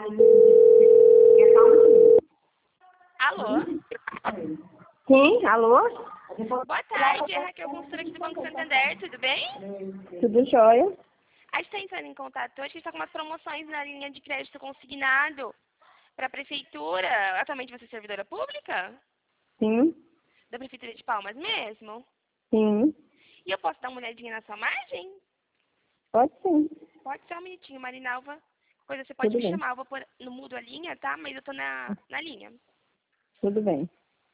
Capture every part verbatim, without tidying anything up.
Alô? Sim, alô? Boa tarde, é Raquel Consultora aqui do Banco Santander, tudo bem? Tudo jóia? A gente está entrando em contato hoje, a gente está com umas promoções na linha de crédito consignado para a Prefeitura. Atualmente você é servidora pública? Sim, Da Prefeitura de Palmas mesmo? sim. E eu posso dar uma olhadinha na sua margem? Pode sim. Pode só um minutinho, Marinalva. Coisa você pode Tudo me bem. chamar, eu vou pôr no mudo a linha, tá? Mas eu tô na, na linha. Tudo bem.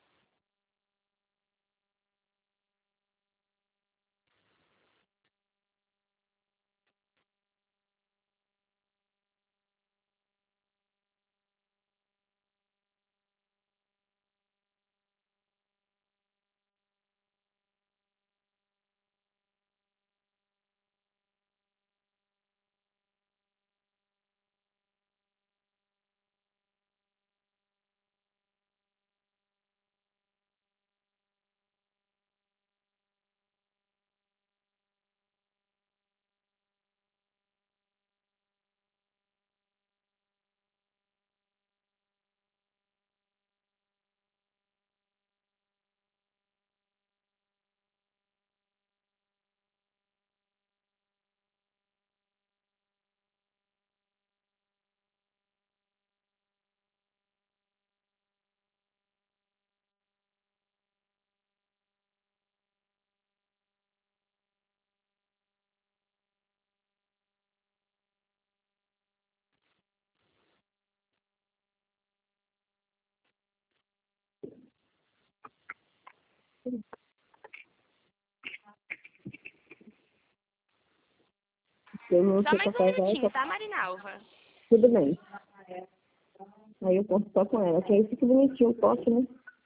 Eu não Só sei mais pra um fazer minutinho, essa... tá, Marinalva? Tudo bem. Aí eu posso só com ela, que aí fica bonitinho, posso, né?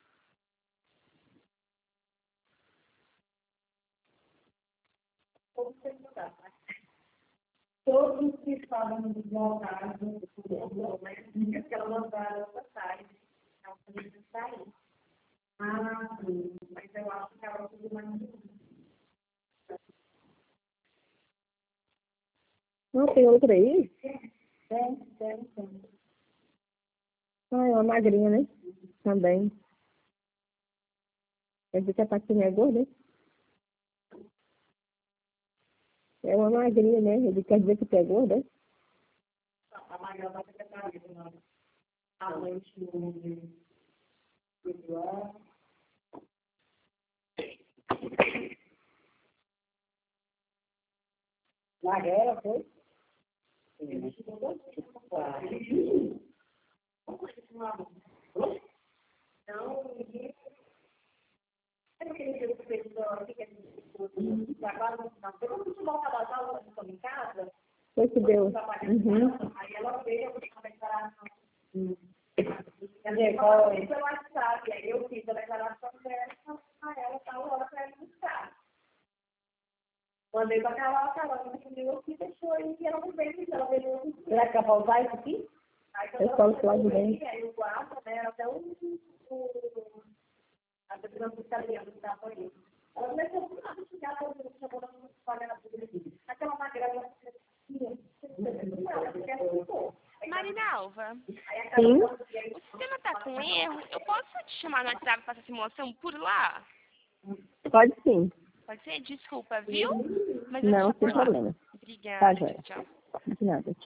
Todos que estavam deslocados, mas que ela mandaram essa tarde, ela podia sair. Ah, sim. Mas eu acho que ela tudo mais. Não, tem outra aí? Tem, tem, tem. Ah, é uma magrinha, né? Também. Quer dizer que a patinha é gorda, né? É uma magrinha, né? Ele quer dizer que tu é gorda, né? A magra da secretaria, não. A noite no na guerra, foi? Então, é aquele dia que você fez aqui, que a gente trabalha no final. Eu não costumo voltar das aulas, eu estou em casa. Foi que deu. Uhum. Aí ela veio, eu vou fazer a declaração. Quer dizer, qual é? Pelo WhatsApp, aí eu fiz a declaração dela, a ela tá hora para ela buscar. Mandei para aquela hora, ela respondeu aqui, deixou aí, e ela não veio, ela veio. Será que vai voltar isso aqui? Eu falo que lá de dentro. Aí eu guardo, né, até o... A segurança italiana que estava aí. Ela começou a chegar para o chamando pagar na pública. Aquela magrela Marinalva, Sim, o sistema tá com erro. Eu posso te chamar no WhatsApp para essa simulação por lá? pode sim. Pode ser? Desculpa, viu? Mas eu te Não, chamo sem por lá. problema. Tá, Obrigada, joia. tchau, tchau. De nada.